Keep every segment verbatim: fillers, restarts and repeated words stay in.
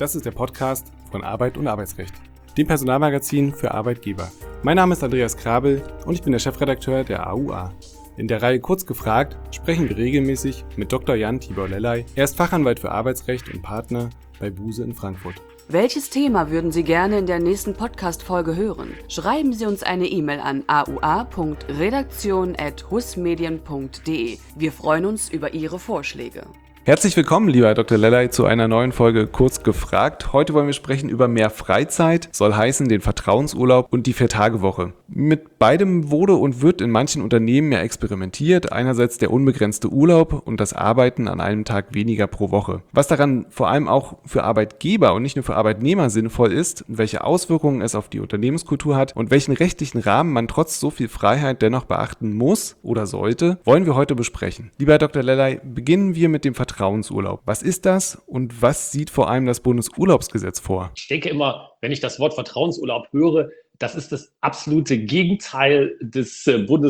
Das ist der Podcast von Arbeit und Arbeitsrecht, dem Personalmagazin für Arbeitgeber. Mein Name ist Andreas Krabel und ich bin der Chefredakteur der A U A. In der Reihe Kurz gefragt sprechen wir regelmäßig mit Doktor Jan Tibor Lellay. Er ist Fachanwalt für Arbeitsrecht und Partner bei Buse in Frankfurt. Welches Thema würden Sie gerne in der nächsten Podcast-Folge hören? Schreiben Sie uns eine E-Mail an a u a punkt redaktion at husmedien punkt de. Wir freuen uns über Ihre Vorschläge. Herzlich willkommen, lieber Herr Doktor Lellay, zu einer neuen Folge Kurz gefragt. Heute wollen wir sprechen über mehr Freizeit, soll heißen den Vertrauensurlaub und die Vier-Tage-Woche. Mit beidem wurde und wird in manchen Unternehmen ja experimentiert. Einerseits der unbegrenzte Urlaub und das Arbeiten an einem Tag weniger pro Woche. Was daran vor allem auch für Arbeitgeber und nicht nur für Arbeitnehmer sinnvoll ist, welche Auswirkungen es auf die Unternehmenskultur hat und welchen rechtlichen Rahmen man trotz so viel Freiheit dennoch beachten muss oder sollte, wollen wir heute besprechen. Lieber Herr Doktor Lellay, beginnen wir mit dem Vertrauensurlaub. Vertrauensurlaub. Was ist das und was sieht vor allem das Bundesurlaubsgesetz vor? Ich denke immer, wenn ich das Wort Vertrauensurlaub höre, das ist das absolute Gegenteil des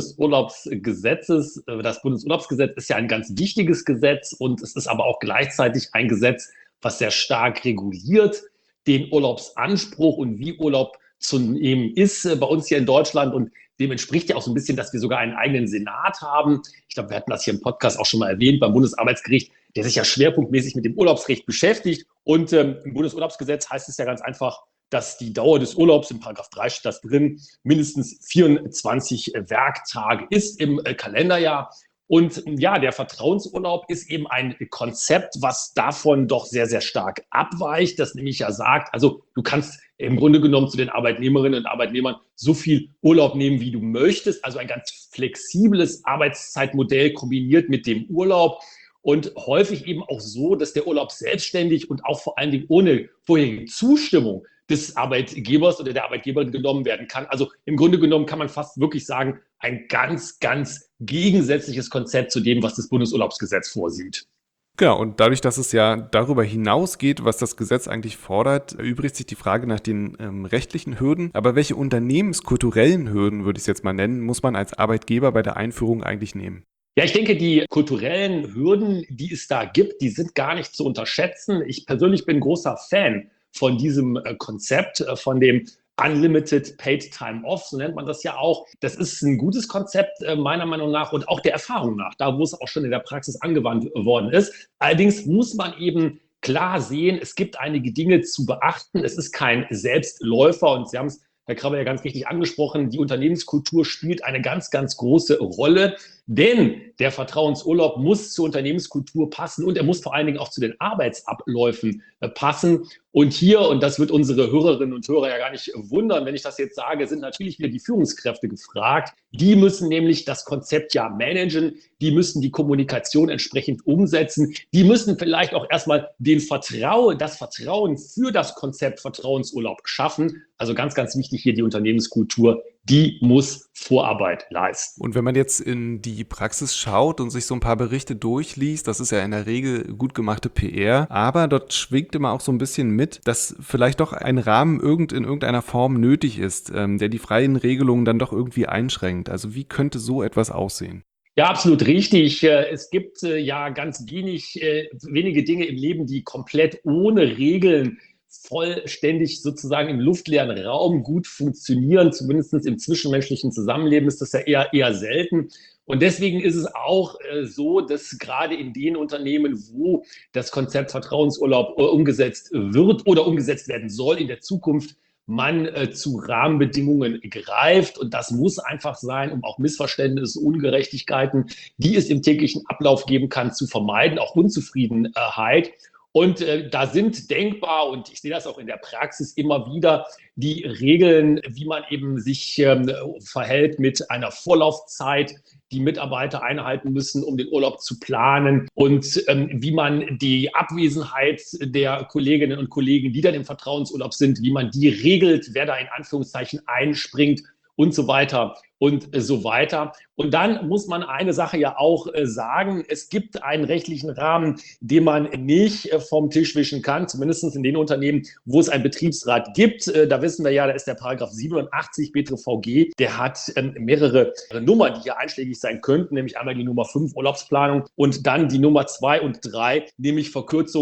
Bundesurlaubsgesetzes. Das Bundesurlaubsgesetz ist ja ein ganz wichtiges Gesetz und es ist aber auch gleichzeitig ein Gesetz, was sehr stark reguliert den Urlaubsanspruch und wie Urlaub zu nehmen ist bei uns hier in Deutschland, und dem entspricht ja auch so ein bisschen, dass wir sogar einen eigenen Senat haben. Ich glaube, wir hatten das hier im Podcast auch schon mal erwähnt, beim Bundesarbeitsgericht, der sich ja schwerpunktmäßig mit dem Urlaubsrecht beschäftigt. Und ähm, im Bundesurlaubsgesetz heißt es ja ganz einfach, dass die Dauer des Urlaubs, in Paragraph drei steht das drin, mindestens vierundzwanzig Werktage ist im äh, Kalenderjahr. Und ja, der Vertrauensurlaub ist eben ein Konzept, was davon doch sehr, sehr stark abweicht, das nämlich ja sagt, also du kannst im Grunde genommen zu den Arbeitnehmerinnen und Arbeitnehmern so viel Urlaub nehmen, wie du möchtest. Also ein ganz flexibles Arbeitszeitmodell kombiniert mit dem Urlaub. Und häufig eben auch so, dass der Urlaub selbstständig und auch vor allen Dingen ohne vorherige Zustimmung des Arbeitgebers oder der Arbeitgeberin genommen werden kann. Also im Grunde genommen kann man fast wirklich sagen, ein ganz, ganz gegensätzliches Konzept zu dem, was das Bundesurlaubsgesetz vorsieht. Genau, und dadurch, dass es ja darüber hinausgeht, was das Gesetz eigentlich fordert, erübrigt sich die Frage nach den ähm, rechtlichen Hürden. Aber welche unternehmenskulturellen Hürden, würde ich es jetzt mal nennen, muss man als Arbeitgeber bei der Einführung eigentlich nehmen? Ja, ich denke, die kulturellen Hürden, die es da gibt, die sind gar nicht zu unterschätzen. Ich persönlich bin großer Fan von diesem äh, Konzept, äh, von dem Unlimited Paid Time Off, so nennt man das ja auch. Das ist ein gutes Konzept äh, meiner Meinung nach und auch der Erfahrung nach, da wo es auch schon in der Praxis angewandt worden ist. Allerdings muss man eben klar sehen, es gibt einige Dinge zu beachten. Es ist kein Selbstläufer und Sie haben es, Herr Krabbe, ja ganz richtig angesprochen, die Unternehmenskultur spielt eine ganz, ganz große Rolle, denn der Vertrauensurlaub muss zur Unternehmenskultur passen und er muss vor allen Dingen auch zu den Arbeitsabläufen äh, passen. Und hier, und das wird unsere Hörerinnen und Hörer ja gar nicht wundern, wenn ich das jetzt sage, sind natürlich wieder die Führungskräfte gefragt. Die müssen nämlich das Konzept ja managen, die müssen die Kommunikation entsprechend umsetzen, die müssen vielleicht auch erstmal den Vertrauen, das Vertrauen für das Konzept Vertrauensurlaub schaffen. Also ganz, ganz wichtig hier die Unternehmenskultur, die muss Vorarbeit leisten. Und wenn man jetzt in die Praxis schaut und sich so ein paar Berichte durchliest, das ist ja in der Regel gut gemachte P R, aber dort schwingt immer auch so ein bisschen mit, dass vielleicht doch ein Rahmen irgend in irgendeiner Form nötig ist, ähm, der die freien Regelungen dann doch irgendwie einschränkt. Also wie könnte so etwas aussehen? Ja, absolut richtig. Es gibt äh, ja ganz wenig, äh, wenige Dinge im Leben, die komplett ohne Regeln vollständig sozusagen im luftleeren Raum gut funktionieren. Zumindest im zwischenmenschlichen Zusammenleben ist das ja eher, eher selten. Und deswegen ist es auch äh, so, dass gerade in den Unternehmen, wo das Konzept Vertrauensurlaub äh, umgesetzt wird oder umgesetzt werden soll in der Zukunft, man äh, zu Rahmenbedingungen greift. Und das muss einfach sein, um auch Missverständnisse, Ungerechtigkeiten, die es im täglichen Ablauf geben kann, zu vermeiden, auch Unzufriedenheit. Und äh, da sind denkbar, und ich sehe das auch in der Praxis immer wieder, die Regeln, wie man eben sich ähm, verhält mit einer Vorlaufzeit, die Mitarbeiter einhalten müssen, um den Urlaub zu planen, und ähm, wie man die Abwesenheit der Kolleginnen und Kollegen, die dann im Vertrauensurlaub sind, wie man die regelt, wer da in Anführungszeichen einspringt und so weiter und so weiter. Und dann muss man eine Sache ja auch äh, sagen, es gibt einen rechtlichen Rahmen, den man nicht äh, vom Tisch wischen kann, zumindest in den Unternehmen, wo es einen Betriebsrat gibt. Äh, da wissen wir ja, da ist der Paragraph siebenundachtzig B T V G, der hat ähm, mehrere Nummern, die hier einschlägig sein könnten, nämlich einmal die Nummer fünf Urlaubsplanung und dann die Nummer zwei und drei, nämlich Verkürzung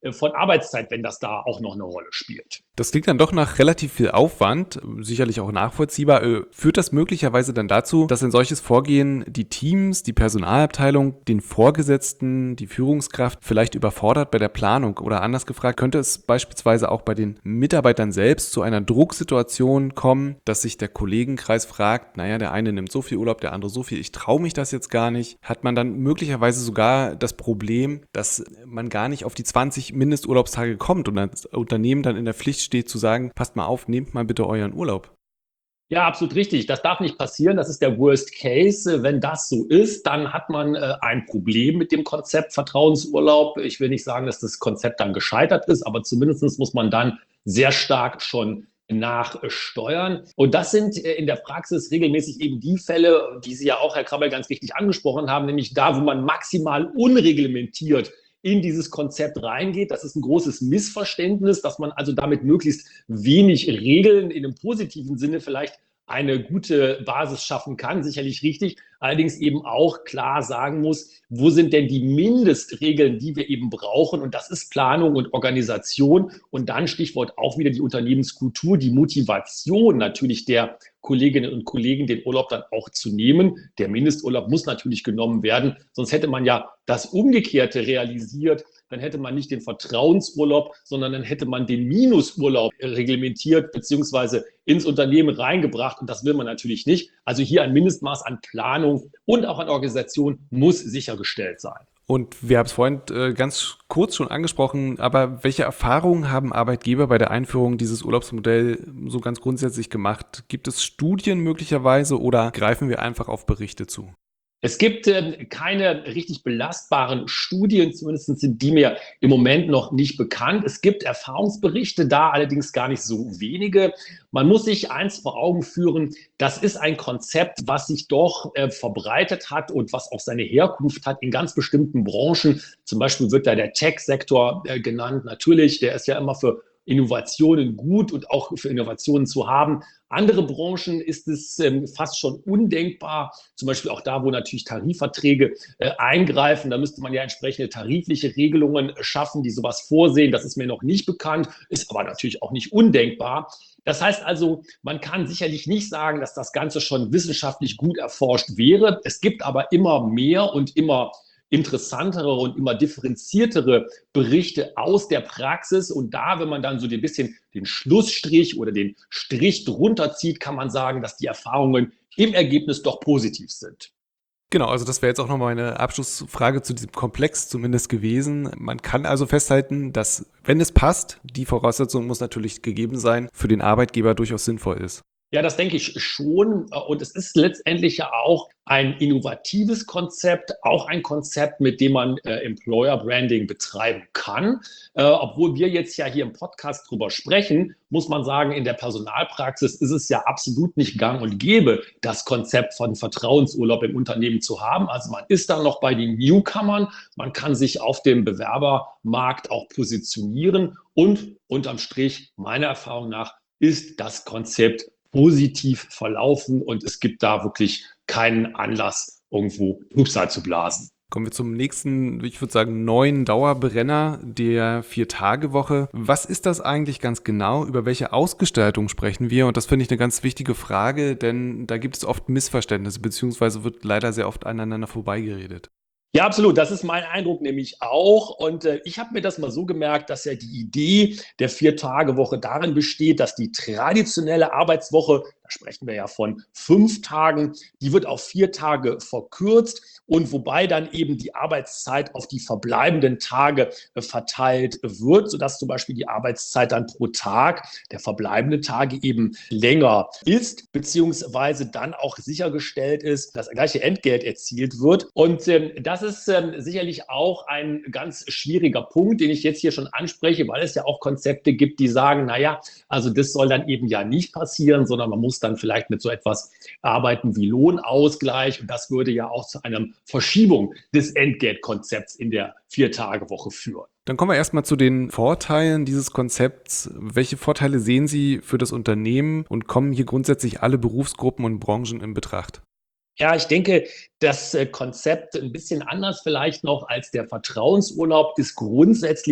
von Arbeitszeit, wenn das da auch noch eine Rolle spielt. Das klingt dann doch nach relativ viel Aufwand, sicherlich auch nachvollziehbar. Äh, Führt das möglicherweise dann dazu, dass ein solches Vorgehen die Teams, die Personalabteilung, den Vorgesetzten, die Führungskraft vielleicht überfordert bei der Planung? Oder anders gefragt, könnte es beispielsweise auch bei den Mitarbeitern selbst zu einer Drucksituation kommen, dass sich der Kollegenkreis fragt, naja, der eine nimmt so viel Urlaub, der andere so viel, ich traue mich das jetzt gar nicht. Hat man dann möglicherweise sogar das Problem, dass man gar nicht auf die zwanzig Mindesturlaubstage kommt und das Unternehmen dann in der Pflicht steht zu sagen, passt mal auf, nehmt mal bitte euren Urlaub? Ja, absolut richtig. Das darf nicht passieren. Das ist der Worst Case. Wenn das so ist, dann hat man äh, ein Problem mit dem Konzept Vertrauensurlaub. Ich will nicht sagen, dass das Konzept dann gescheitert ist, aber zumindest muss man dann sehr stark schon nachsteuern. Und das sind äh, in der Praxis regelmäßig eben die Fälle, die Sie ja auch, Herr Krabbel, ganz richtig angesprochen haben, nämlich da, wo man maximal unreglementiert in dieses Konzept reingeht. Das ist ein großes Missverständnis, dass man also damit möglichst wenig Regeln in einem positiven Sinne vielleicht eine gute Basis schaffen kann, sicherlich richtig, allerdings eben auch klar sagen muss, wo sind denn die Mindestregeln, die wir eben brauchen, und das ist Planung und Organisation und dann Stichwort auch wieder die Unternehmenskultur, die Motivation natürlich der Kolleginnen und Kollegen, den Urlaub dann auch zu nehmen. Der Mindesturlaub muss natürlich genommen werden, sonst hätte man ja das Umgekehrte realisiert. Dann hätte man nicht den Vertrauensurlaub, sondern dann hätte man den Minusurlaub reglementiert bzw. ins Unternehmen reingebracht. Und das will man natürlich nicht. Also hier ein Mindestmaß an Planung und auch an Organisation muss sichergestellt sein. Und wir haben es vorhin äh, ganz kurz schon angesprochen, aber welche Erfahrungen haben Arbeitgeber bei der Einführung dieses Urlaubsmodells so ganz grundsätzlich gemacht? Gibt es Studien möglicherweise oder greifen wir einfach auf Berichte zu? Es gibt äh, keine richtig belastbaren Studien, zumindest sind die mir im Moment noch nicht bekannt. Es gibt Erfahrungsberichte, da allerdings gar nicht so wenige. Man muss sich eins vor Augen führen, das ist ein Konzept, was sich doch äh, verbreitet hat und was auch seine Herkunft hat in ganz bestimmten Branchen. Zum Beispiel wird da der Tech-Sektor äh, genannt. Natürlich, der ist ja immer für Innovationen gut und auch für Innovationen zu haben. Andere Branchen ist es ähm, fast schon undenkbar, zum Beispiel auch da, wo natürlich Tarifverträge äh, eingreifen. Da müsste man ja entsprechende tarifliche Regelungen schaffen, die sowas vorsehen. Das ist mir noch nicht bekannt, ist aber natürlich auch nicht undenkbar. Das heißt also, man kann sicherlich nicht sagen, dass das Ganze schon wissenschaftlich gut erforscht wäre. Es gibt aber immer mehr und immer interessantere und immer differenziertere Berichte aus der Praxis. Und da, wenn man dann so ein bisschen den Schlussstrich oder den Strich drunter zieht, kann man sagen, dass die Erfahrungen im Ergebnis doch positiv sind. Genau, also das wäre jetzt auch nochmal eine Abschlussfrage zu diesem Komplex zumindest gewesen. Man kann also festhalten, dass, wenn es passt, die Voraussetzung muss natürlich gegeben sein, für den Arbeitgeber durchaus sinnvoll ist. Ja, das denke ich schon. Und es ist letztendlich ja auch ein innovatives Konzept, auch ein Konzept, mit dem man äh, Employer Branding betreiben kann. Äh, obwohl wir jetzt ja hier im Podcast drüber sprechen, muss man sagen, in der Personalpraxis ist es ja absolut nicht gang und gäbe, das Konzept von Vertrauensurlaub im Unternehmen zu haben. Also man ist da noch bei den Newcomern. Man kann sich auf dem Bewerbermarkt auch positionieren. Und unterm Strich, meiner Erfahrung nach, ist das Konzept positiv verlaufen und es gibt da wirklich keinen Anlass, irgendwo Trübsal zu blasen. Kommen wir zum nächsten, ich würde sagen, neuen Dauerbrenner der Vier-Tage-Woche. Was ist das eigentlich ganz genau? Über welche Ausgestaltung sprechen wir? Und das finde ich eine ganz wichtige Frage, denn da gibt es oft Missverständnisse, beziehungsweise wird leider sehr oft aneinander vorbeigeredet. Ja, absolut. Das ist mein Eindruck nämlich auch. Und äh, ich habe mir das mal so gemerkt, dass ja die Idee der Vier-Tage-Woche darin besteht, dass die traditionelle Arbeitswoche, da sprechen wir ja von fünf Tagen, die wird auf vier Tage verkürzt. Und wobei dann eben die Arbeitszeit auf die verbleibenden Tage äh, verteilt wird, sodass zum Beispiel die Arbeitszeit dann pro Tag der verbleibenden Tage eben länger ist, beziehungsweise dann auch sichergestellt ist, dass das gleiche Entgelt erzielt wird. Und ähm, das ist ähm, sicherlich auch ein ganz schwieriger Punkt, den ich jetzt hier schon anspreche, weil es ja auch Konzepte gibt, die sagen, naja, also das soll dann eben ja nicht passieren, sondern man muss dann vielleicht mit so etwas arbeiten wie Lohnausgleich. Und das würde ja auch zu einem Verschiebung des Entgeltkonzepts in der Vier-Tage-Woche führen. Dann kommen wir erstmal zu den Vorteilen dieses Konzepts. Welche Vorteile sehen Sie für das Unternehmen und kommen hier grundsätzlich alle Berufsgruppen und Branchen in Betracht? Ja, ich denke, das Konzept ein bisschen anders vielleicht noch als der Vertrauensurlaub ist grundsätzlich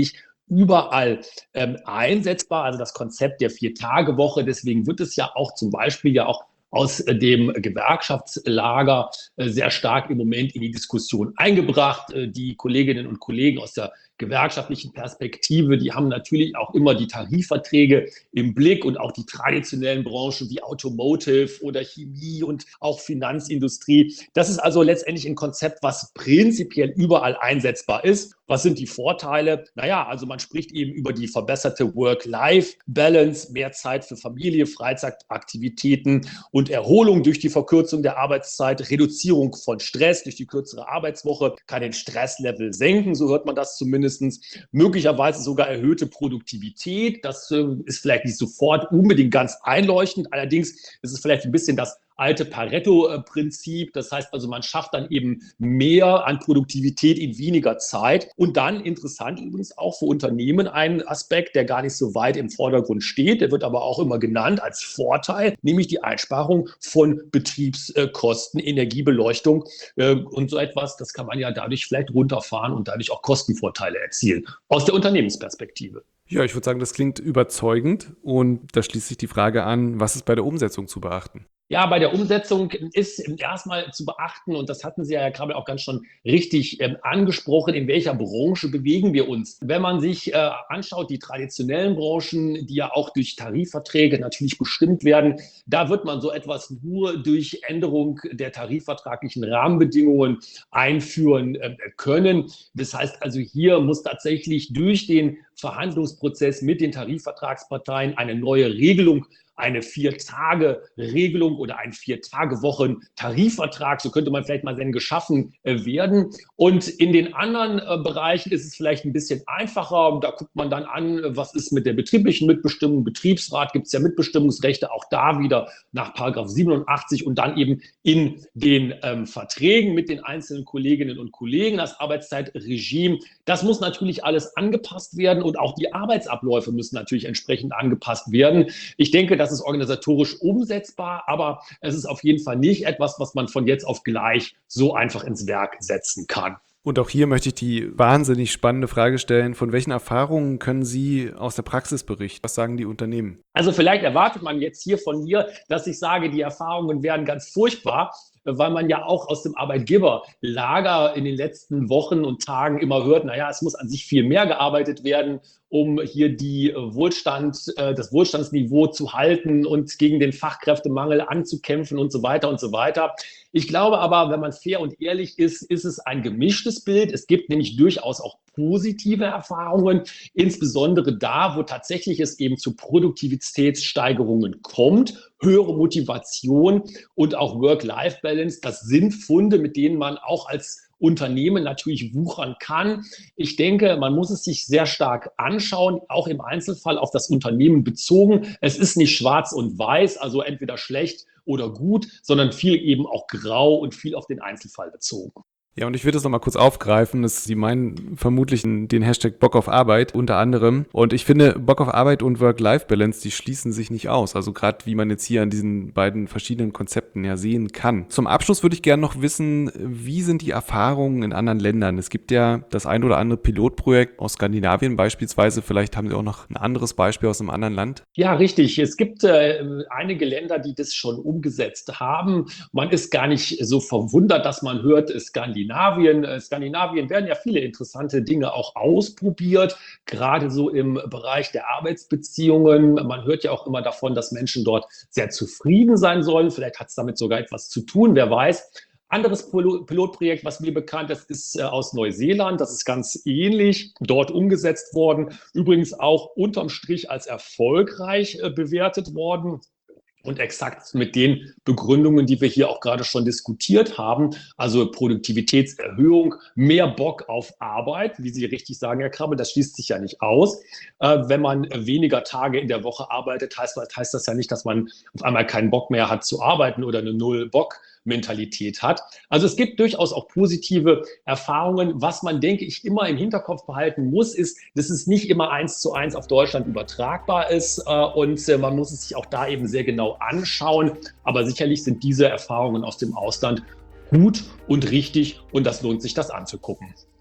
überall ähm, einsetzbar, also das Konzept der Vier-Tage-Woche. Deswegen wird es ja auch zum Beispiel ja auch aus dem Gewerkschaftslager sehr stark im Moment in die Diskussion eingebracht. Die Kolleginnen und Kollegen aus der gewerkschaftlichen Perspektive, die haben natürlich auch immer die Tarifverträge im Blick und auch die traditionellen Branchen wie Automotive oder Chemie und auch Finanzindustrie. Das ist also letztendlich ein Konzept, was prinzipiell überall einsetzbar ist. Was sind die Vorteile? Naja, also man spricht eben über die verbesserte Work-Life-Balance, mehr Zeit für Familie, Freizeitaktivitäten und Erholung durch die Verkürzung der Arbeitszeit, Reduzierung von Stress durch die kürzere Arbeitswoche, kann den Stresslevel senken, so hört man das zumindest. Möglicherweise sogar erhöhte Produktivität. Das äh, ist vielleicht nicht sofort unbedingt ganz einleuchtend. Allerdings ist es vielleicht ein bisschen das alte Pareto-Prinzip. Das heißt also, man schafft dann eben mehr an Produktivität in weniger Zeit. Und dann, interessant übrigens auch für Unternehmen, ein Aspekt, der gar nicht so weit im Vordergrund steht, der wird aber auch immer genannt als Vorteil, nämlich die Einsparung von Betriebskosten, Energiebeleuchtung und so etwas. Das kann man ja dadurch vielleicht runterfahren und dadurch auch Kostenvorteile erzielen aus der Unternehmensperspektive. Ja, ich würde sagen, das klingt überzeugend und da schließt sich die Frage an, was ist bei der Umsetzung zu beachten? Ja, bei der Umsetzung ist erstmal zu beachten, und das hatten Sie ja, Herr Krabbel, auch ganz schon richtig ähm, angesprochen, in welcher Branche bewegen wir uns. Wenn man sich äh, anschaut, die traditionellen Branchen, die ja auch durch Tarifverträge natürlich bestimmt werden, da wird man so etwas nur durch Änderung der tarifvertraglichen Rahmenbedingungen einführen äh, können. Das heißt also, hier muss tatsächlich durch den Verhandlungsprozess mit den Tarifvertragsparteien eine neue Regelung, eine Vier-Tage-Regelung oder ein Vier-Tage-Wochen-Tarifvertrag, so könnte man vielleicht mal nennen, geschaffen äh, werden. Und in den anderen äh, Bereichen ist es vielleicht ein bisschen einfacher. Da guckt man dann an, was ist mit der betrieblichen Mitbestimmung. Betriebsrat gibt es ja Mitbestimmungsrechte, auch da wieder nach Paragraph siebenundachtzig und dann eben in den ähm, Verträgen mit den einzelnen Kolleginnen und Kollegen, das Arbeitszeitregime. Das muss natürlich alles angepasst werden und auch die Arbeitsabläufe müssen natürlich entsprechend angepasst werden. Ich denke, das ist organisatorisch umsetzbar, aber es ist auf jeden Fall nicht etwas, was man von jetzt auf gleich so einfach ins Werk setzen kann. Und auch hier möchte ich die wahnsinnig spannende Frage stellen, von welchen Erfahrungen können Sie aus der Praxis berichten? Was sagen die Unternehmen? Also vielleicht erwartet man jetzt hier von mir, dass ich sage, die Erfahrungen wären ganz furchtbar, weil man ja auch aus dem Arbeitgeberlager in den letzten Wochen und Tagen immer hört, naja, es muss an sich viel mehr gearbeitet werden, um hier die Wohlstand, das Wohlstandsniveau zu halten und gegen den Fachkräftemangel anzukämpfen und so weiter und so weiter. Ich glaube aber, wenn man fair und ehrlich ist, ist es ein gemischtes Bild. Es gibt nämlich durchaus auch positive Erfahrungen, insbesondere da, wo tatsächlich es eben zu Produktivitätssteigerungen kommt, höhere Motivation und auch Work-Life-Balance. Das sind Funde, mit denen man auch als Unternehmen natürlich wuchern kann. Ich denke, man muss es sich sehr stark anschauen, auch im Einzelfall auf das Unternehmen bezogen. Es ist nicht schwarz und weiß, also entweder schlecht oder gut, sondern viel eben auch grau und viel auf den Einzelfall bezogen. Ja, und ich würde es nochmal kurz aufgreifen. Das, Sie meinen vermutlich den Hashtag Bock auf Arbeit unter anderem. Und ich finde, Bock auf Arbeit und Work-Life-Balance, die schließen sich nicht aus. Also gerade wie man jetzt hier an diesen beiden verschiedenen Konzepten ja sehen kann. Zum Abschluss würde ich gerne noch wissen, wie sind die Erfahrungen in anderen Ländern? Es gibt ja das ein oder andere Pilotprojekt aus Skandinavien beispielsweise. Vielleicht haben Sie auch noch ein anderes Beispiel aus einem anderen Land? Ja, richtig. Es gibt äh, einige Länder, die das schon umgesetzt haben. Man ist gar nicht so verwundert, dass man hört, Skandinavien. Skandinavien. Skandinavien werden ja viele interessante Dinge auch ausprobiert, gerade so im Bereich der Arbeitsbeziehungen. Man hört ja auch immer davon, dass Menschen dort sehr zufrieden sein sollen. Vielleicht hat es damit sogar etwas zu tun, wer weiß. Anderes Pilotprojekt, was mir bekannt ist, ist aus Neuseeland. Das ist ganz ähnlich dort umgesetzt worden. Übrigens auch unterm Strich als erfolgreich bewertet worden. Und exakt mit den Begründungen, die wir hier auch gerade schon diskutiert haben, also Produktivitätserhöhung, mehr Bock auf Arbeit, wie Sie richtig sagen, Herr Krabbel, das schließt sich ja nicht aus. Äh, wenn man weniger Tage in der Woche arbeitet, heißt, heißt das ja nicht, dass man auf einmal keinen Bock mehr hat zu arbeiten oder eine Null-Bock-Mentalität hat. Also es gibt durchaus auch positive Erfahrungen. Was man, denke ich, immer im Hinterkopf behalten muss, ist, dass es nicht immer eins zu eins auf Deutschland übertragbar ist äh, und äh, man muss es sich auch da eben sehr genau anschauen. Aber sicherlich sind diese Erfahrungen aus dem Ausland gut und richtig und das lohnt sich, das anzugucken.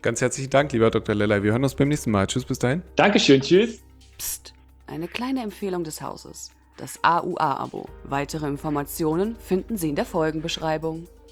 Ganz herzlichen Dank, lieber Doktor Lellay. Wir hören uns beim nächsten Mal. Tschüss, bis dahin. Dankeschön, tschüss. Psst, eine kleine Empfehlung des Hauses. Das A U A-Abo. Weitere Informationen finden Sie in der Folgenbeschreibung.